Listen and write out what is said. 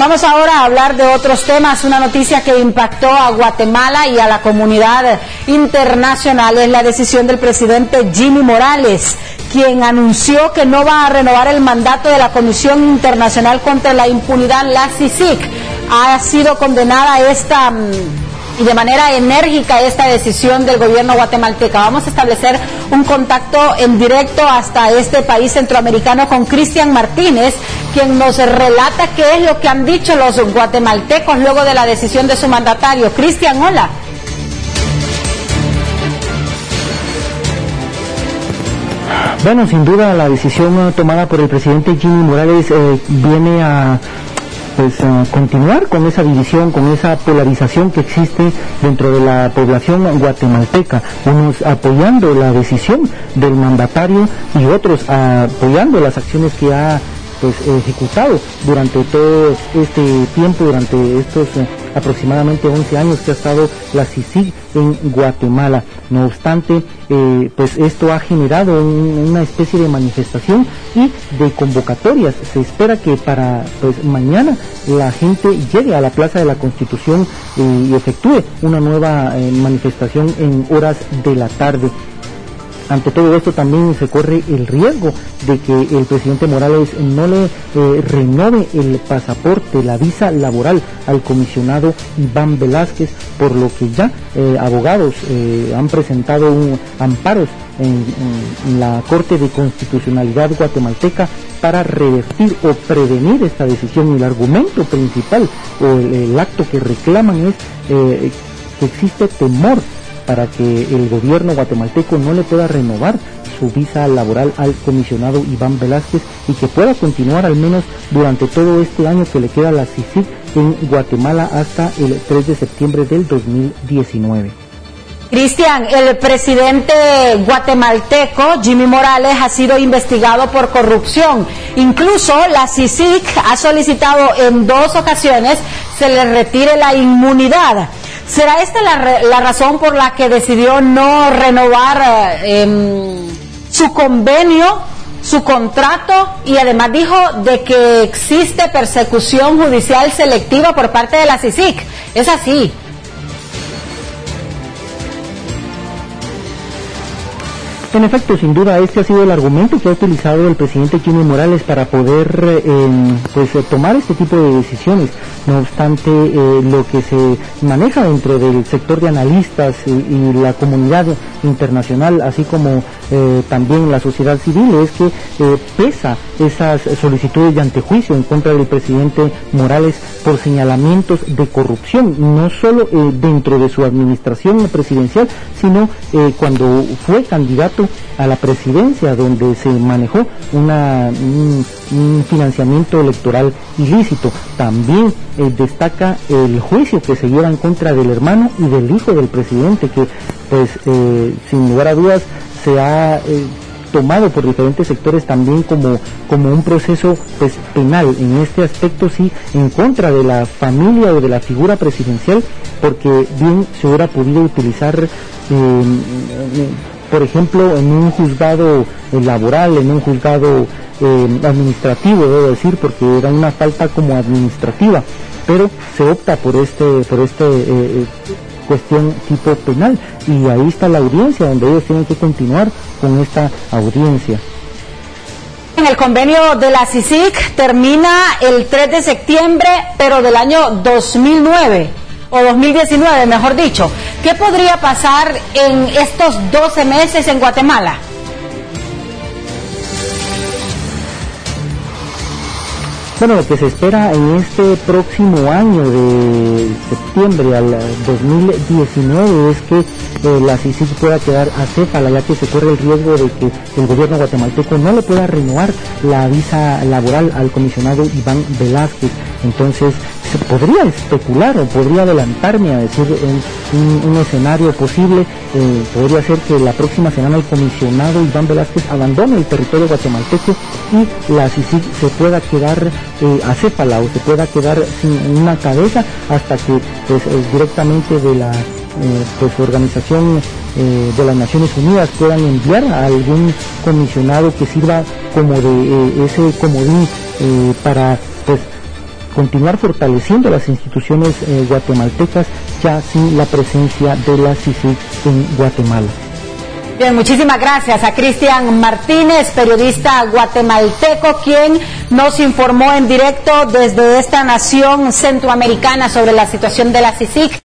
Vamos ahora a hablar de otros temas. Una noticia que impactó a Guatemala y a la comunidad internacional es la decisión del presidente Jimmy Morales, quien anunció que no va a renovar el mandato de la Comisión Internacional contra la Impunidad, la CICIG. Ha sido condenada y de manera enérgica esta decisión del gobierno guatemalteca. Vamos a establecer un contacto en directo hasta este país centroamericano con Cristian Martínez, quien nos relata qué es lo que han dicho los guatemaltecos luego de la decisión de su mandatario. Cristian, hola. Bueno, sin duda la decisión tomada por el presidente Jimmy Morales viene a continuar con esa división, con esa polarización que existe dentro de la población guatemalteca, unos apoyando la decisión del mandatario y otros apoyando las acciones que ha ejecutado durante todo este tiempo, durante estos aproximadamente 11 años que ha estado la CICIG en Guatemala. No obstante, esto ha generado una especie de manifestación y de convocatorias. Se espera que para mañana la gente llegue a la Plaza de la Constitución y efectúe una nueva manifestación en horas de la tarde. Ante todo esto también se corre el riesgo de que el presidente Morales no le renove el pasaporte, la visa laboral al comisionado Iván Velázquez, por lo que ya abogados han presentado amparos en la Corte de Constitucionalidad guatemalteca para revertir o prevenir esta decisión. Y el argumento principal o el acto que reclaman es que existe temor para que el gobierno guatemalteco no le pueda renovar su visa laboral al comisionado Iván Velázquez y que pueda continuar al menos durante todo este año que le queda a la CICIG en Guatemala hasta el 3 de septiembre del 2019. Cristian, el presidente guatemalteco Jimmy Morales ha sido investigado por corrupción. Incluso la CICIG ha solicitado en 2 ocasiones se le retire la inmunidad. ¿Será esta la razón por la que decidió no renovar su convenio, su contrato, y además dijo de que existe persecución judicial selectiva por parte de la CICIG? ¿Es así? En efecto, sin duda, este ha sido el argumento que ha utilizado el presidente Jimmy Morales para poder tomar este tipo de decisiones. No obstante, lo que se maneja dentro del sector de analistas y la comunidad internacional, así como también la sociedad civil, es que pesa esas solicitudes de antejuicio en contra del presidente Morales por señalamientos de corrupción, no solo dentro de su administración presidencial, sino cuando fue candidato a la presidencia, donde se manejó un financiamiento electoral ilícito. También destaca el juicio que se lleva en contra del hermano y del hijo del presidente, que sin lugar a dudas se ha tomado por diferentes sectores también como un proceso penal en este aspecto, sí, en contra de la familia o de la figura presidencial, porque bien se hubiera podido utilizar por ejemplo, en un juzgado laboral, en un juzgado administrativo, debo decir, porque era una falta como administrativa, pero se opta por cuestión tipo penal, y ahí está la audiencia, donde ellos tienen que continuar con esta audiencia. El convenio de la CICIG termina el 3 de septiembre, pero del año 2009. O 2019, mejor dicho. ¿Qué podría pasar en estos 12 meses en Guatemala? Bueno, lo que se espera en este próximo año de septiembre al 2019 es que la CICIG pueda quedar acéfala, ya que se corre el riesgo de que el gobierno guatemalteco no le pueda renovar la visa laboral al comisionado Iván Velázquez. Entonces, se podría especular o podría adelantarme a decir un escenario posible. Podría ser que la próxima semana el comisionado Iván Velázquez abandone el territorio guatemalteco y la CICIG se pueda quedar acéfala o se pueda quedar sin una cabeza hasta que directamente de la organización de las Naciones Unidas puedan enviar a algún comisionado que sirva como de ese comodín para continuar fortaleciendo las instituciones guatemaltecas ya sin la presencia de la CICIG en Guatemala. Bien, muchísimas gracias a Cristian Martínez, periodista guatemalteco, quien nos informó en directo desde esta nación centroamericana sobre la situación de la CICIG.